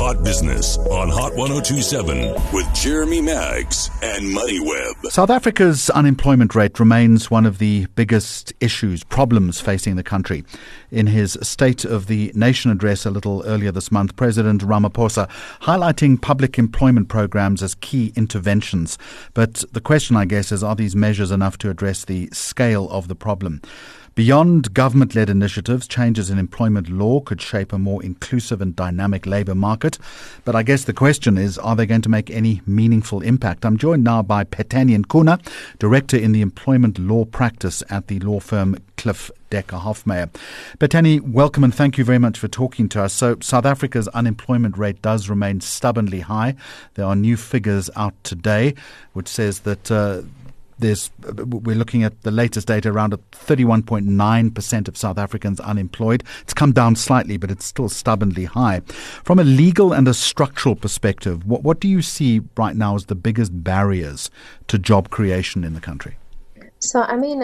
Hot Business on Hot 102.7 with Jeremy Maggs and MoneyWeb. South Africa's unemployment rate remains one of the biggest problems facing the country. In his State of the Nation address a little earlier this month, President Ramaphosa highlighting public employment programs as key interventions. But the question, I guess, is, are these measures enough to address the scale of the problem? Beyond government-led initiatives, changes in employment law could shape a more inclusive and dynamic labour market. But I guess the question is, are they going to make any meaningful impact? I'm joined now by Phethani Nkuna, Director in the Employment Law Practice at the law firm Cliff Decker Hofmeyr. Phethani, welcome and thank you very much for talking to us. So South Africa's unemployment rate does remain stubbornly high. There are new figures out today which says that we're looking at the latest data around 31.9% of South Africans unemployed. It's come down slightly, but it's still stubbornly high. From a legal and a structural perspective, what do you see right now as the biggest barriers to job creation in the country? So,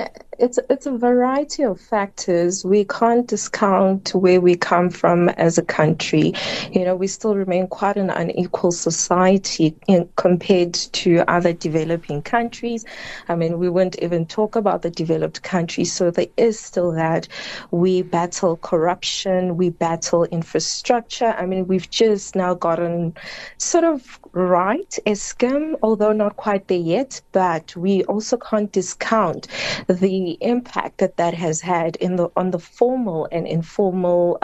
it's a variety of factors. We can't discount where we come from as a country. We still remain quite an unequal society compared to other developing countries. We wouldn't even talk about the developed countries. So there is still that. We battle corruption. We battle infrastructure. We've just now gotten sort of right, Eskom, although not quite there yet, but we also can't discount the impact that has had on the formal and informal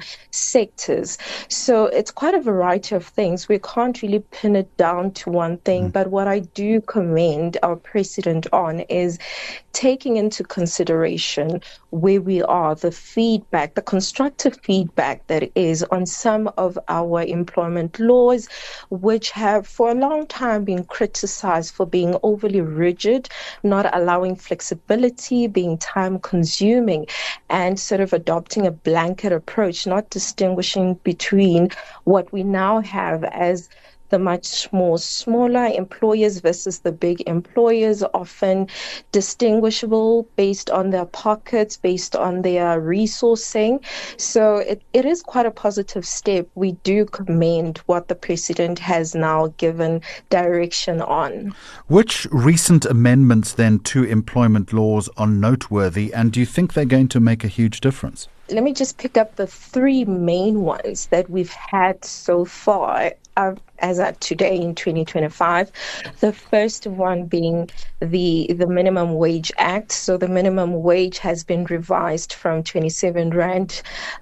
sectors. So it's quite a variety of things. We can't really pin it down to one thing, but what I do commend our president on is taking into consideration where we are, the feedback, the constructive feedback that is on some of our employment laws, which have for a long time been criticized for being overly rigid, not allowing flexibility, being time consuming, and sort of adopting a blanket approach, not distinguishing between what we now have as the much more smaller employers versus the big employers, often distinguishable based on their pockets, based on their resourcing. So it is quite a positive step. We do commend what the president has now given direction on. Which recent amendments then to employment laws are noteworthy, and do you think they're going to make a huge difference? Let me just pick up the three main ones that we've had so far as at today in 2025. The first one being the Minimum Wage Act. So the minimum wage has been revised from 27 Rand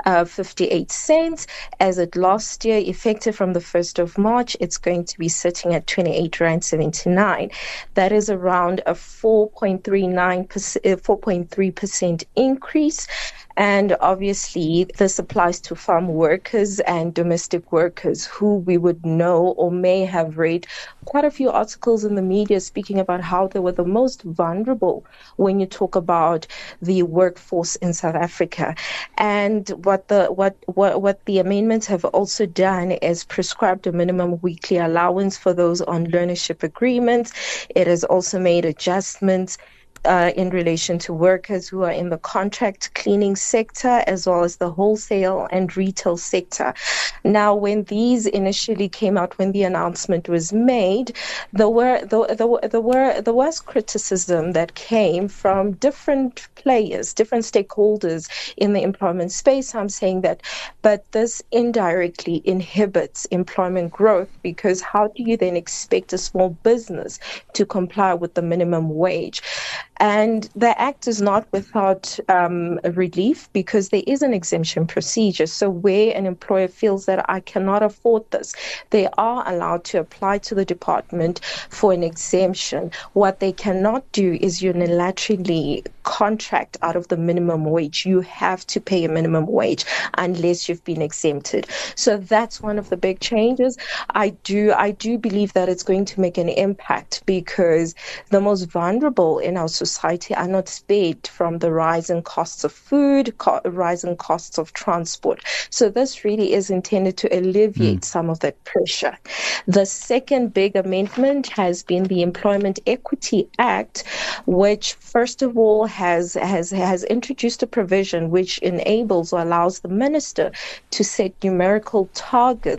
58 cents as it last year, effective from the 1st of March. It's going to be sitting at 28 Rand 79. That is around a 4.3% increase. And obviously, this applies to farm workers and domestic workers who we would know or may have read quite a few articles in the media speaking about how they were the most vulnerable when you talk about the workforce in South Africa. And what the amendments have also done is prescribed a minimum weekly allowance for those on learnership agreements. It has also made adjustments in relation to workers who are in the contract cleaning sector as well as the wholesale and retail sector. Now, when these initially came out, when the announcement was made, there was criticism that came from different players, different stakeholders in the employment space. I'm saying that, but this indirectly inhibits employment growth, because how do you then expect a small business to comply with the minimum wage? And the act is not without relief, because there is an exemption procedure. So where an employer feels that I cannot afford this, they are allowed to apply to the department for an exemption. What they cannot do is unilaterally contract out of the minimum wage. You have to pay a minimum wage unless you've been exempted. So that's one of the big changes. I do believe that it's going to make an impact, because the most vulnerable in our society are not spared from the rising costs of food, rising costs of transport. So this really is intended to alleviate some of that pressure. The second big amendment has been the Employment Equity Act, which first of all has introduced a provision which enables or allows the minister to set numerical targets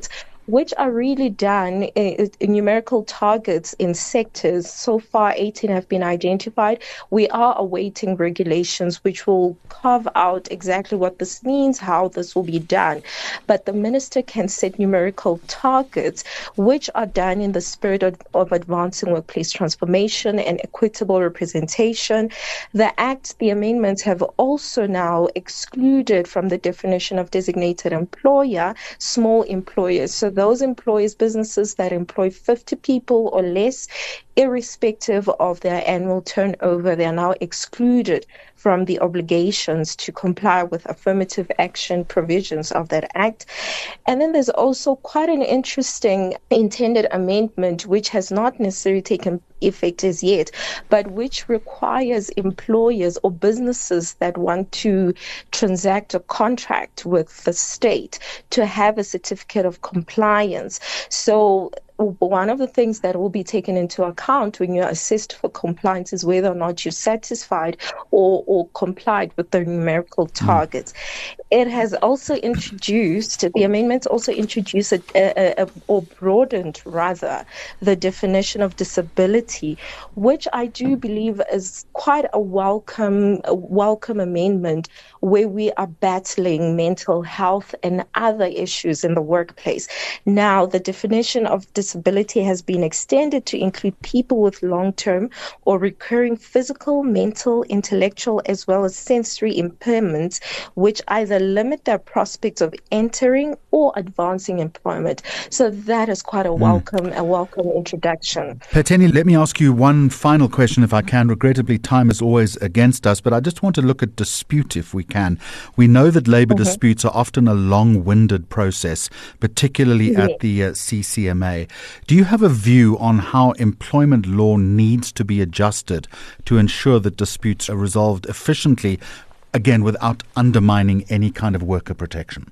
which are really done in numerical targets in sectors. So far, 18 have been identified. We are awaiting regulations which will carve out exactly what this means, how this will be done. But the minister can set numerical targets which are done in the spirit of advancing workplace transformation and equitable representation. The Act, the amendments have also now excluded from the definition of designated employer small employers. So those employers, businesses that employ 50 people or less, irrespective of their annual turnover, they are now excluded from the obligations to comply with affirmative action provisions of that Act. And then there's also quite an interesting intended amendment, which has not necessarily taken effect as yet, but which requires employers or businesses that want to transact a contract with the state to have a certificate of compliance. So one of the things that will be taken into account when you're assessed for compliance is whether or not you're satisfied or complied with the numerical targets. It has also introduced, the amendments also introduced or broadened rather the definition of disability, which I do believe is quite a welcome amendment, where we are battling mental health and other issues in the workplace. Now, the definition of disability has been extended to include people with long-term or recurring physical, mental, intellectual, as well as sensory impairments, which either limit their prospects of entering or advancing employment. So that is quite a welcome introduction. Phetheni, let me ask you one final question, if I can. Regrettably, time is always against us, but I just want to look at dispute, if we can. We know that labour disputes are often a long-winded process, particularly at the CCMA. Do you have a view on how employment law needs to be adjusted to ensure that disputes are resolved efficiently, again, without undermining any kind of worker protection?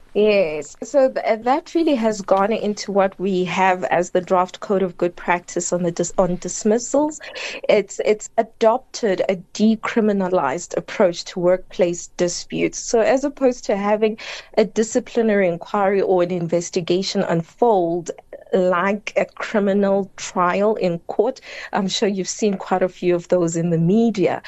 Yes, so that really has gone into what we have as the draft code of good practice on dismissals. It's adopted a decriminalized approach to workplace disputes. So as opposed to having a disciplinary inquiry or an investigation unfold like a criminal trial in court, I'm sure you've seen quite a few of those in the media.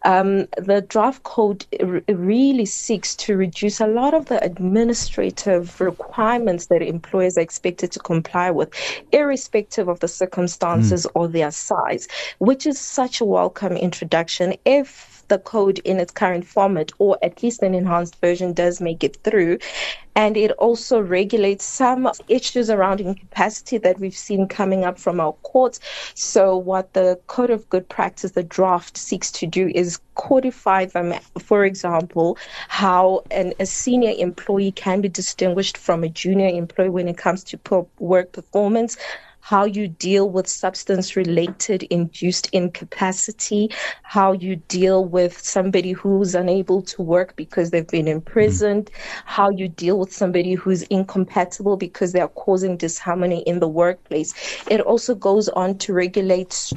The draft code really seeks to reduce a lot of the administrative requirements that employers are expected to comply with, irrespective of the circumstances or their size, which is such a welcome introduction. If the code in its current format, or at least an enhanced version, does make it through. And it also regulates some issues around incapacity that we've seen coming up from our courts. So what the Code of Good Practice, the draft, seeks to do is codify them. For example, how a senior employee can be distinguished from a junior employee when it comes to work performance, how you deal with substance-related induced incapacity, how you deal with somebody who's unable to work because they've been imprisoned, how you deal with somebody who's incompatible because they are causing disharmony in the workplace. It also goes on to regulate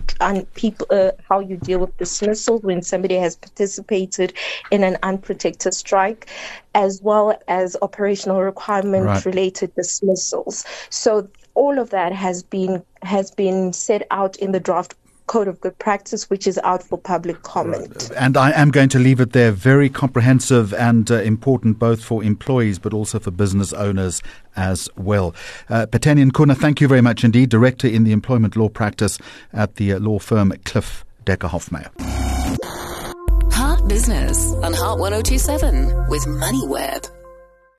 how you deal with dismissal when somebody has participated in an unprotected strike, as well as operational requirement-related dismissals. So all of that has been set out in the draft Code of Good Practice, which is out for public comment. And I am going to leave it there. Very comprehensive and important both for employees but also for business owners as well. Phetheni Nkuna, thank you very much indeed, Director in the Employment Law Practice at the law firm Cliff Decker Hofmeyr. Heart Business on Heart 102.7 with MoneyWeb.